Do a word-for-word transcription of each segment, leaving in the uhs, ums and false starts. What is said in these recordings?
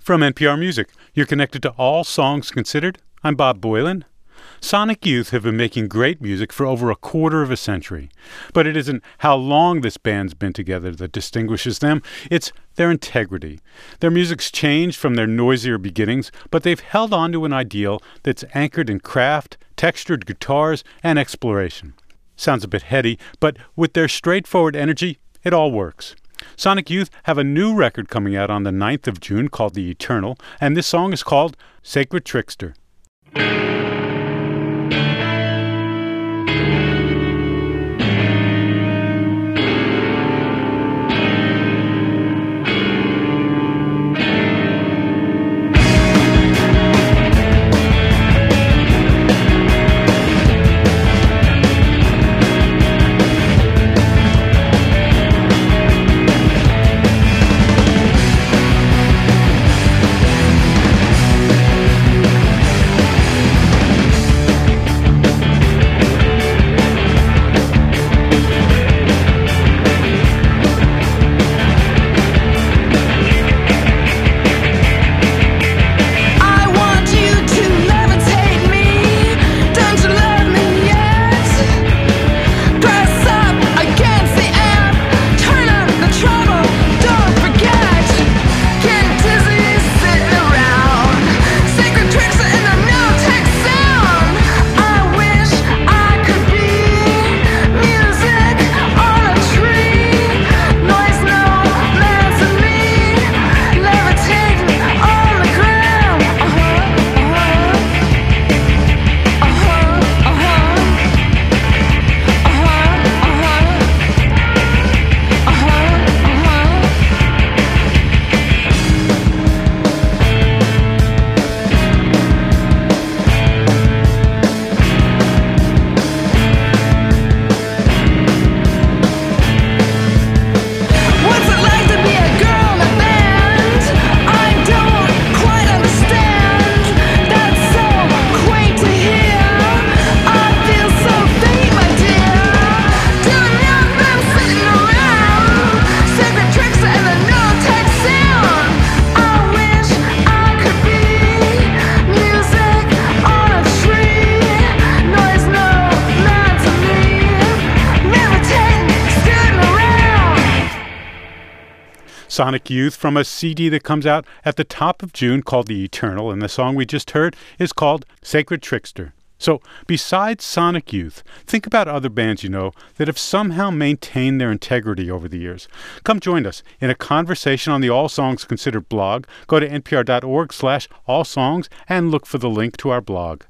From N P R Music, you're connected to All Songs Considered. I'm Bob Boylan. Sonic Youth have been making great music for over a quarter of a century. But it isn't how long this band's been together that distinguishes them. It's their integrity. Their music's changed from their noisier beginnings, but they've held on to an ideal that's anchored in craft, textured guitars, and exploration. Sounds a bit heady, but with their straightforward energy, it all works. Sonic Youth have a new record coming out on the ninth of June called The Eternal, and this song is called Sacred Trickster. Sonic Youth from a C D that comes out at the top of June called The Eternal, and the song we just heard is called Sacred Trickster. So, besides Sonic Youth, think about other bands you know that have somehow maintained their integrity over the years. Come join us in a conversation on the All Songs Considered blog. Go to npr.org slash allsongs and look for the link to our blog.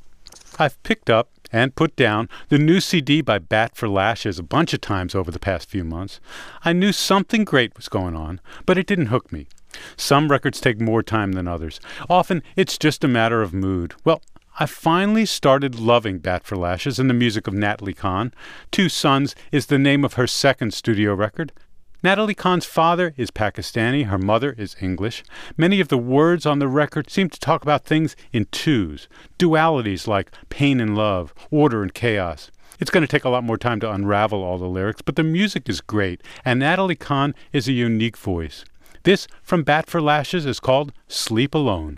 I've picked up and put down the new C D by Bat for Lashes a bunch of times over the past few months. I knew something great was going on, but it didn't hook me. Some records take more time than others. Often, it's just a matter of mood. Well, I finally started loving Bat for Lashes and the music of Natalie Khan. Two Sons is the name of her second studio record. Natalie Khan's father is Pakistani, her mother is English. Many of the words on the record seem to talk about things in twos, dualities like pain and love, order and chaos. It's going to take a lot more time to unravel all the lyrics, but the music is great, and Natalie Khan is a unique voice. This from Bat for Lashes is called Sleep Alone.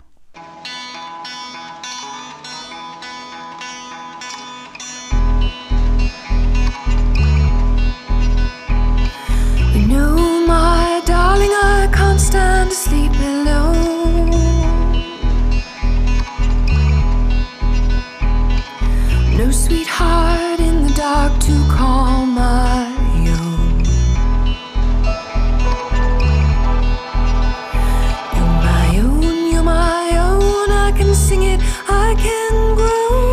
No, my darling, I can't stand to sleep alone. No sweetheart in the dark to call my own. You're my own, you're my own. I can sing it, I can grow.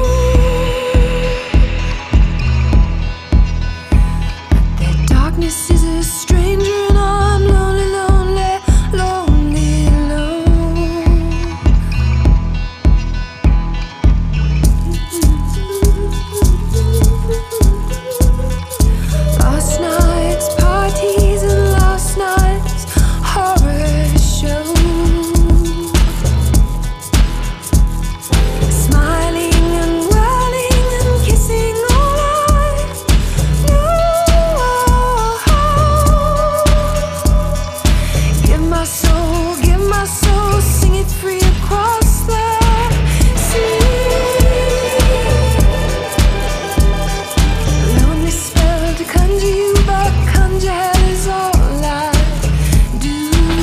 But their darkness is a stranger, and I'm lonely, lonely, lonely, alone. setting it free across the sea. Lonely spell to conjure you, but conjure hell is all I do.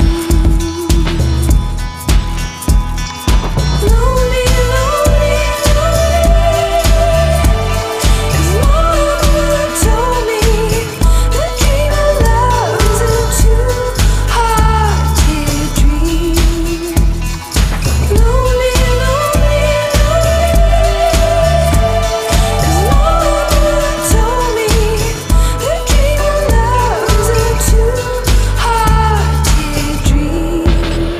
Lonely, lonely, lonely, 'cause mama told me the dream of love's a two-hearted dream. Lonely, lonely, lonely, 'cause mama told me the dream of love's a two-hearted dream.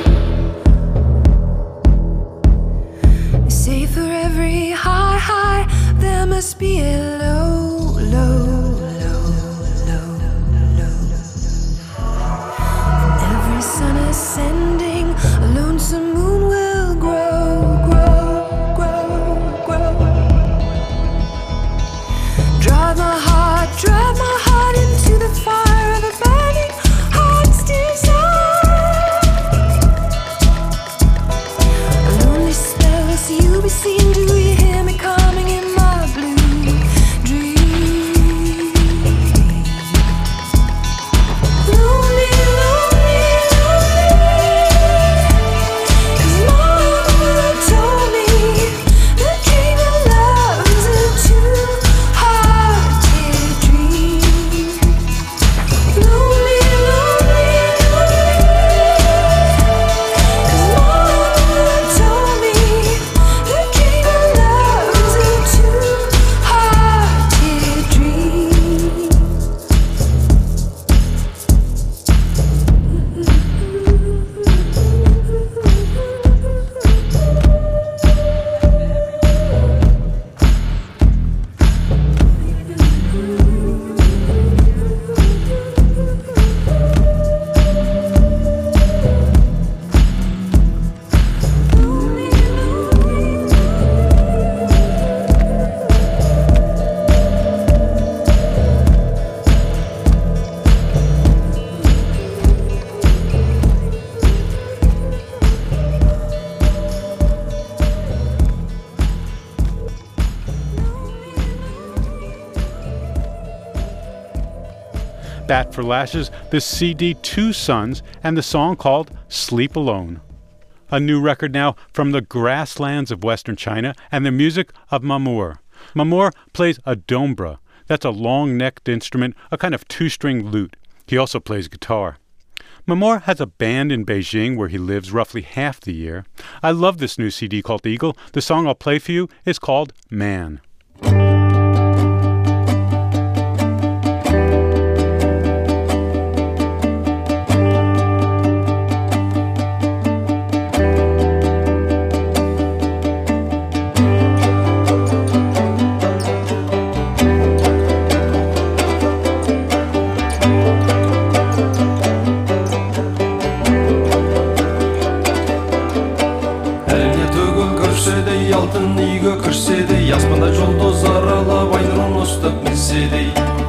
They say for every high, high, there must be a low, low, low, low, low. And every sun ascending, a lonesome moon will grow, grow, grow, grow. Drive my heart, drive my heart into the fire of a burning heart's desire. A lonely spell, so you be seen. Do you hear me coming in my blue dream? Lonely, lonely, lonely, 'cause mama told me the dream of love's a two-hearted dream. Lonely, lonely, lonely, 'cause mama told me the dream of love's a two-hearted dream. Bat for Lashes, the C D Two Sons, and the song called Sleep Alone. A new record now from the grasslands of Western China and the music of Mamour. Mamour plays a dombra. That's a long-necked instrument, a kind of two-string lute. He also plays guitar. Mamour has a band in Beijing where he lives roughly half the year. I love this new C D called Eagle. The song I'll play for you is called Man. Әліне төгіл көрседей, алтын үйге кірседей, аспанда жұлдыз аралап айнұрын ұстап мінседей.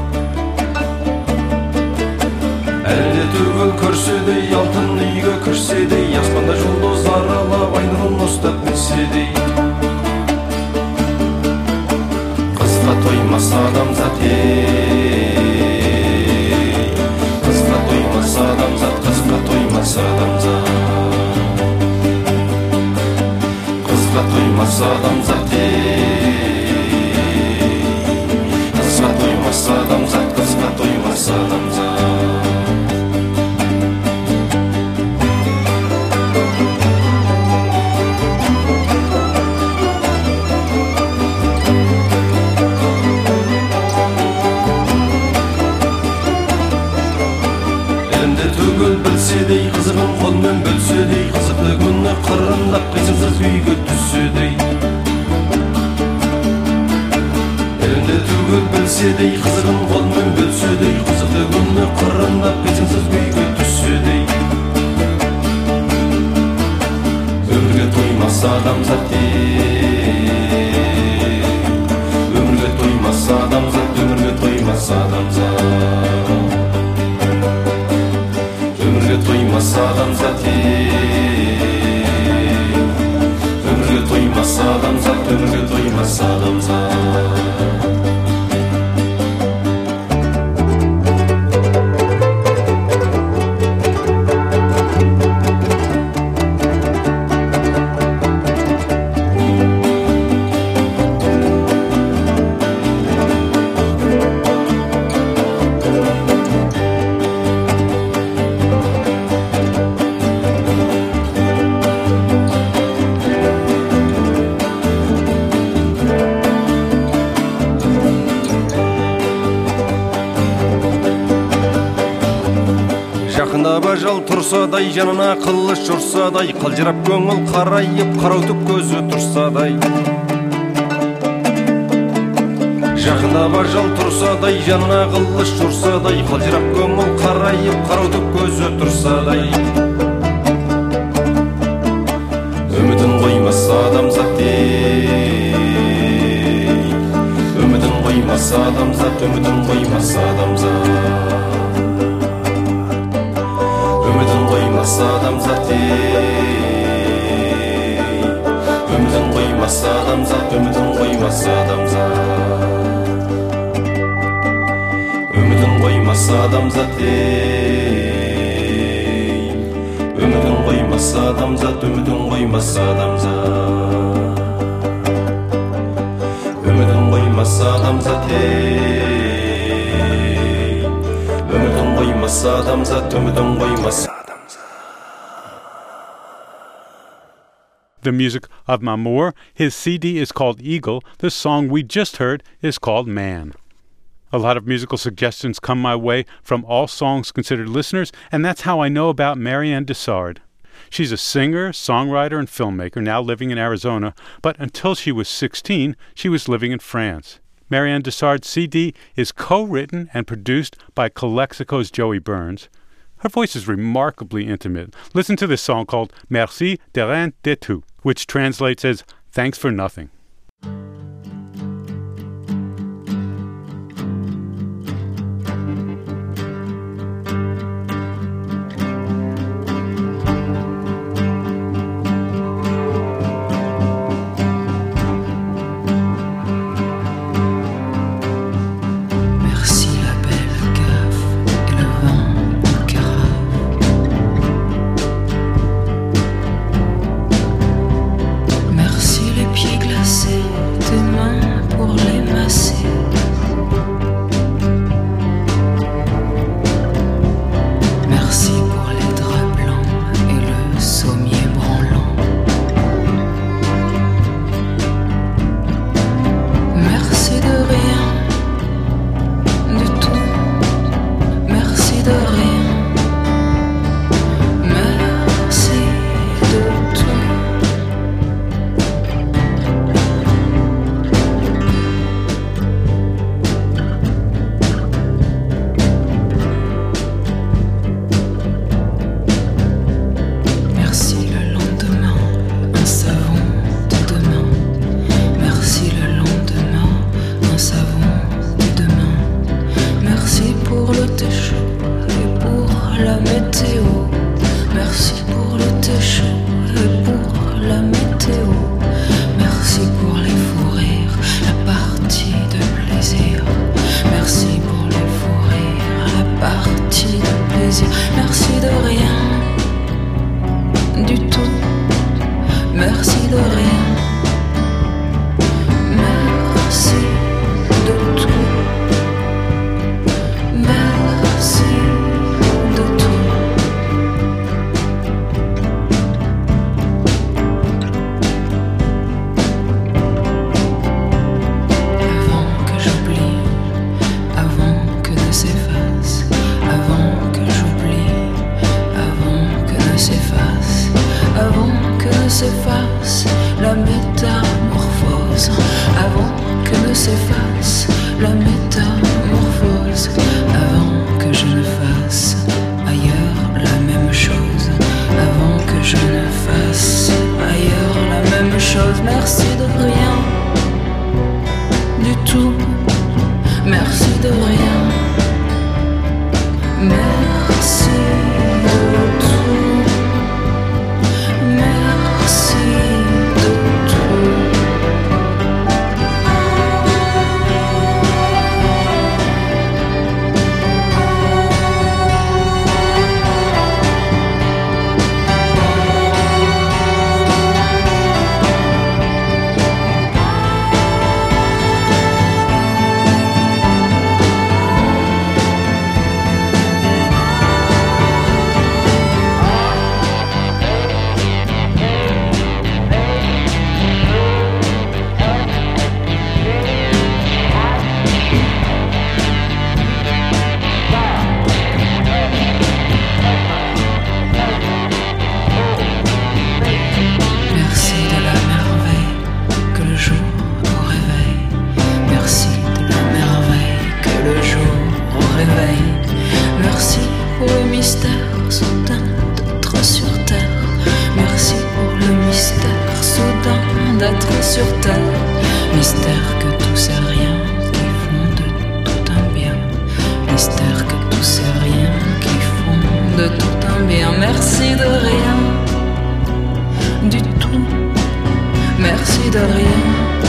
Әліне төгіл көрседей, алтын үйге кірседей, аспанда жұлдыз аралап айнұрын ұстап мінседей. Қызға тоймас адамзат ей, қызға тоймас адамзат, қызға тоймас адамзат. Қызға тоймас адамзат ей, қызға тоймас адамзат, қызға тоймас адамзат. Елінде түгіл білседей, қызығын қолмен бөлседей, қызықты күні қырындап қисынсыз үйге түсседей. Елінде түгіл білседей, қызығын қолмен бөлседей, қызықты күні қырындап қисынсыз үйге түсседей. Өмірге тоймас адамзат ей, өмірге тоймас адамзат, өмірге тоймас адамзат. Өмірге тоймас адамзат ей, тұрсадай, жанына қылыш ұрсадай, қалжырап көңіл қарайып, қараутып көзі тұрсадай. Жақындап ажал тұрсадай, жанына қылыш ұрсадай, қалжырап көңіл қарайып, қараутып көзі тұрсадай. Үмітін қоймаса адамзат ей, үмітін қоймаса адамзат, үмітін қоймаса адамзат, үмітін қоймаса адамзат ей, үмітін қоймаса адамзат, үмітін қоймаса адамзат, үмітін қоймаса адамзат ей, үмітін қоймаса адамзат, үмітін қоймаса адамзат, үмітін қоймаса адамзат ей, үмітін қоймаса адамзат, үмітін қоймаса адамзат. The music of Mamour. His C D is called Eagle. The song we just heard is called Man. A lot of musical suggestions come my way from All Songs Considered listeners, and that's how I know about Marianne Dessard. She's a singer, songwriter, and filmmaker, now living in Arizona, but until she was sixteen, she was living in France. Marianne Dessard's C D is co-written and produced by Calexico's Joey Burns. Her voice is remarkably intimate. Listen to this song called Merci de rien du tout, which translates as Thanks for Nothing. d'être sur terre. Mystère que tous ces riens qui font de tout un bien. Mystère que tous ces riens qui font de tout un bien. Merci de rien, du tout. Merci de rien.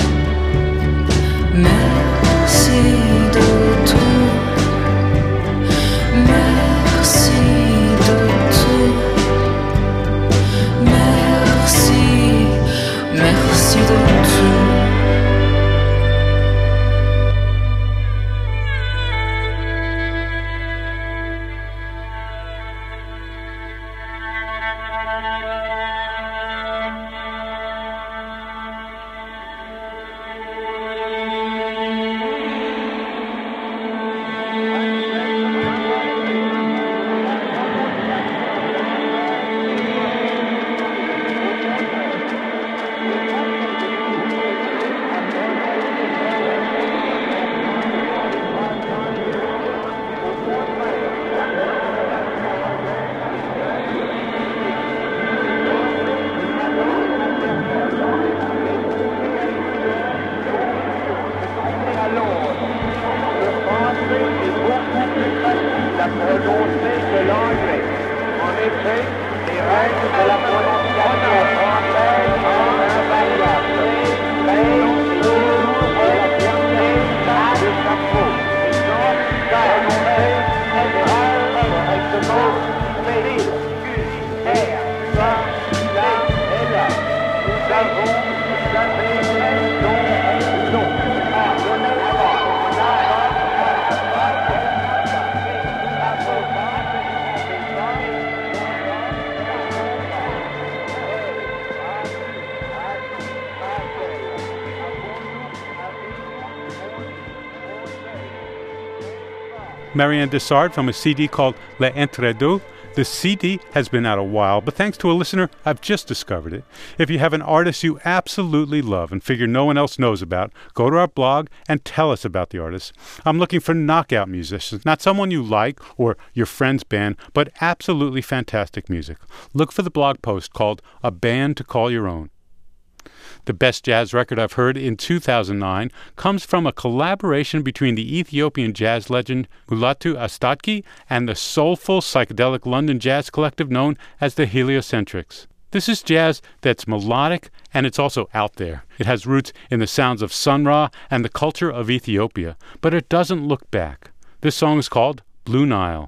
Merci de tout. Merci de tout. Merci, merci de tout. Marianne Dessart from a C D called Les Entre-Deux. The C D has been out a while, but thanks to a listener, I've just discovered it. If you have an artist you absolutely love and figure no one else knows about, go to our blog and tell us about the artist. I'm looking for knockout musicians, not someone you like or your friend's band, but absolutely fantastic music. Look for the blog post called A Band to Call Your Own. The best jazz record I've heard in two thousand nine comes from a collaboration between the Ethiopian jazz legend Mulatu Astatke and the soulful psychedelic London jazz collective known as the Heliocentrics. This is jazz that's melodic and it's also out there. It has roots in the sounds of Sun Ra and the culture of Ethiopia, but it doesn't look back. This song is called Blue Nile.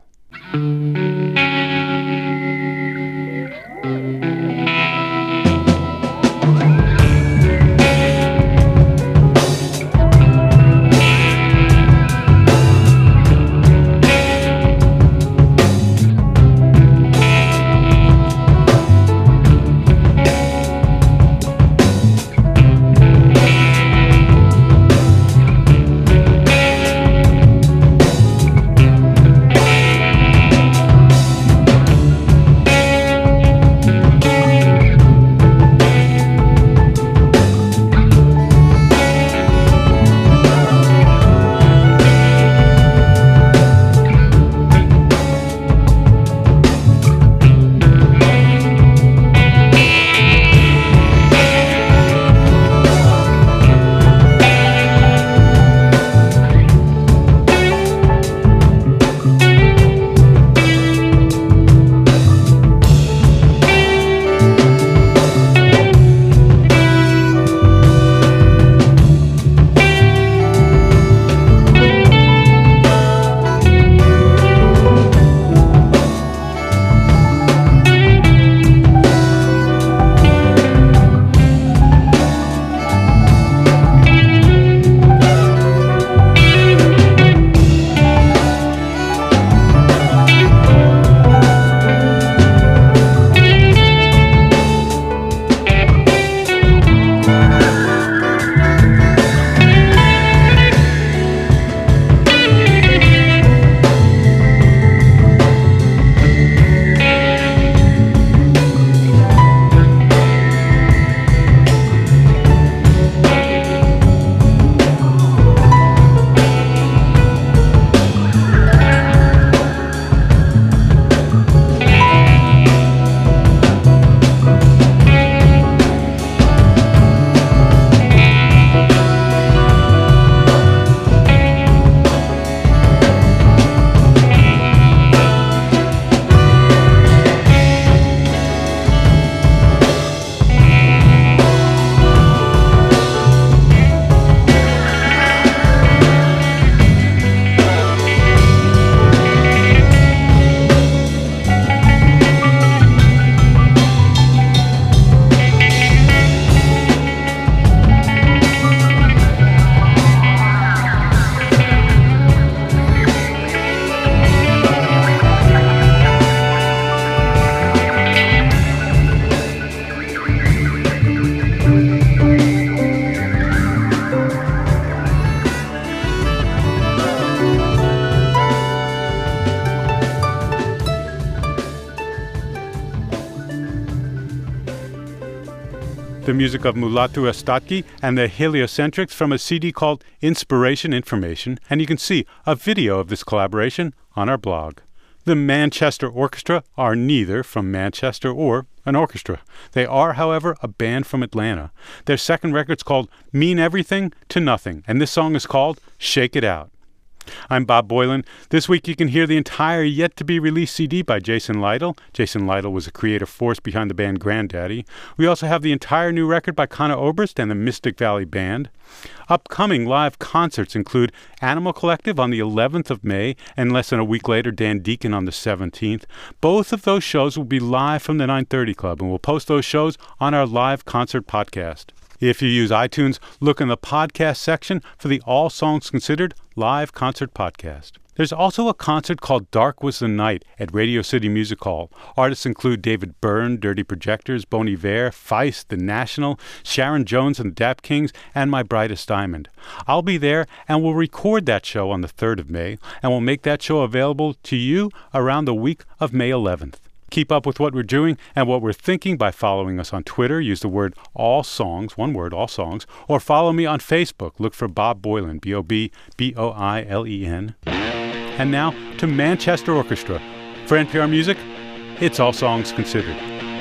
the music of Mulatu Astatke and the Heliocentrics from a C D called Inspiration Information, and you can see a video of this collaboration on our blog. The Manchester Orchestra are neither from Manchester or an orchestra. They are, however, a band from Atlanta. Their second record's called Mean Everything to Nothing, and this song is called Shake It Out. I'm Bob Boilen. This week you can hear the entire yet-to-be-released C D by Jason Lytle. Jason Lytle was a creative force behind the band Grandaddy. We also have the entire new record by Conor Oberst and the Mystic Valley Band. Upcoming live concerts include Animal Collective on the eleventh of May, and less than a week later, Dan Deacon on the seventeenth. Both of those shows will be live from the nine thirty Club, and we'll post those shows on our live concert podcast. If you use iTunes, look in the podcast section for the All Songs Considered live concert podcast. There's also a concert called Dark Was the Night at Radio City Music Hall. Artists include David Byrne, Dirty Projectors, Bon Iver, Feist, The National, Sharon Jones and the Dap Kings, and My Brightest Diamond. I'll be there, and we'll record that show on the third of May, and we'll make that show available to you around the week of May eleventh. Keep up with what we're doing and what we're thinking by following us on Twitter. Use the word All Songs, one word, All Songs, or follow me on Facebook. Look for Bob Boilen, B O B B O I L E N. And now to Manchester Orchestra. For N P R Music, it's All Songs Considered.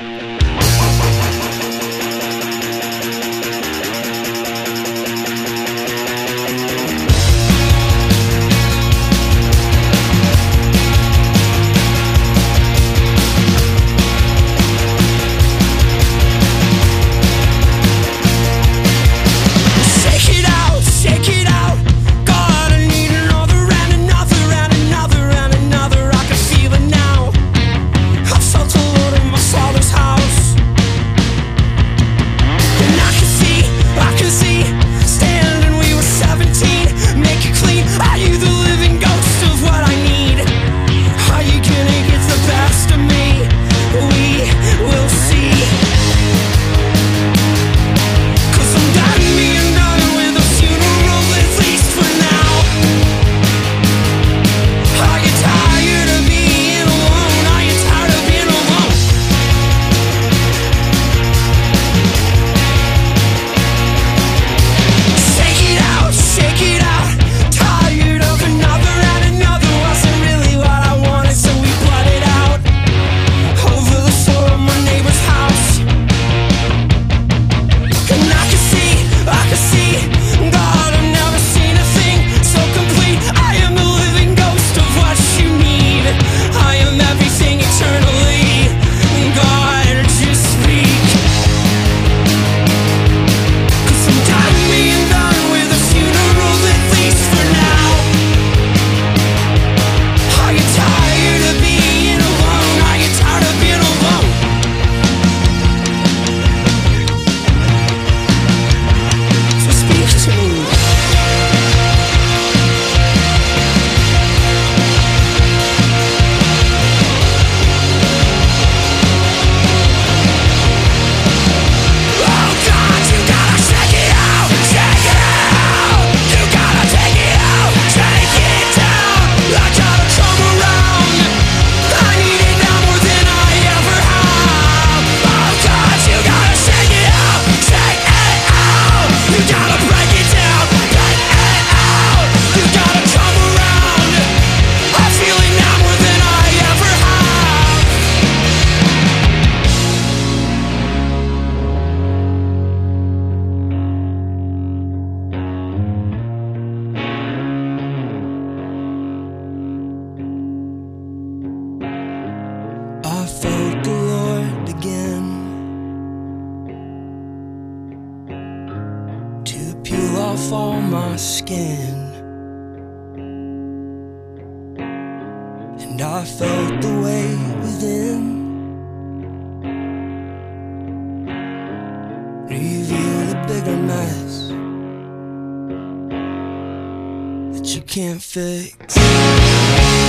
off all my skin, and I felt the weight within reveal a bigger mess that you can't fix.